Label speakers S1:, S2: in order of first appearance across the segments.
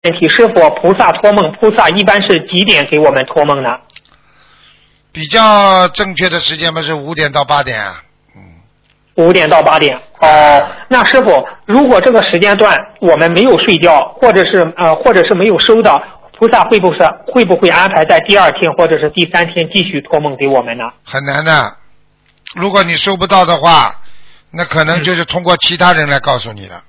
S1: 问题，师傅，菩萨托梦，菩萨一般是几点给我们托梦呢？
S2: 比较正确的时间嘛是5点到8点啊。
S1: 5点到8点。哦，那师傅，如果这个时间段我们没有睡觉，或者是没有收到，菩萨会不会安排在第2天或者是第3天继续托梦给我们呢？
S2: 很难的，如果你收不到的话，那可能就是通过其他人来告诉你了。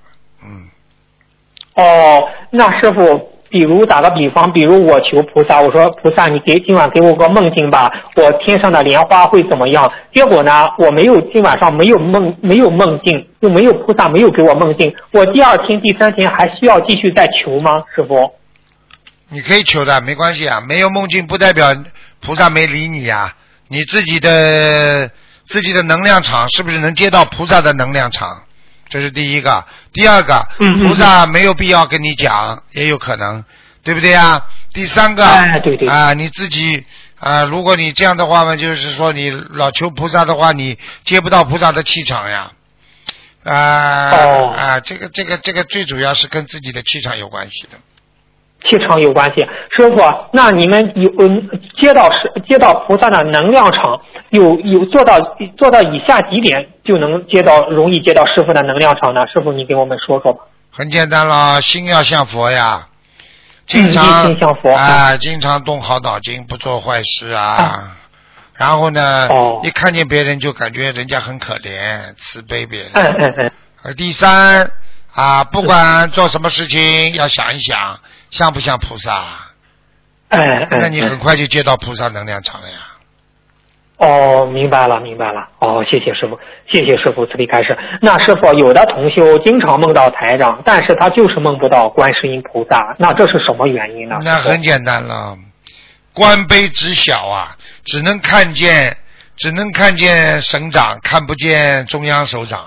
S1: 哦，那师傅，比如打个比方，比如我求菩萨，我说菩萨，你今晚给我个梦境吧，我天上的莲花会怎么样？结果呢，我今晚上没有梦境，又没有菩萨没有给我梦境，我第2天、第3天还需要继续再求吗？师傅？
S2: 你可以求的，没关系啊，没有梦境不代表菩萨没理你啊，你自己的能量场是不是能接到菩萨的能量场？这是第一个。第二个，菩萨没有必要跟你讲，也有可能，对不对啊？第三个，
S1: 对
S2: 你自己如果你这样的话嘛，就是说你老求菩萨的话，你接不到菩萨的气场呀。这个最主要是跟自己的气场有关系的。
S1: 气场有关系，师傅，那你们接到菩萨的能量场，有做到以下几点就能容易接到师傅的能量场呢？师傅，你给我们说说吧。
S2: 很简单了，心要像佛呀，经常
S1: 心像佛
S2: 经常动好脑筋，不做坏事啊。然后呢，一看见别人就感觉人家很可怜，慈悲别人。第三不管做什么事情要想一想，像不像菩萨？那你很快就接到菩萨能量场了呀。
S1: 哦，明白了。哦，谢谢师傅慈悲开示。那师傅，有的同修经常梦到台长，但是他就是梦不到观世音菩萨，那这是什么原因呢？
S2: 那很简单了，观悲知小啊，只能看见省长，看不见中央首长。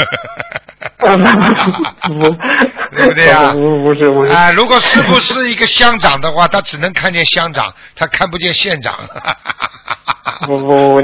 S2: 对不对啊？
S1: 不是
S2: 如果师傅是一个乡长的话，他只能看见乡长，他看不见县长。
S1: 不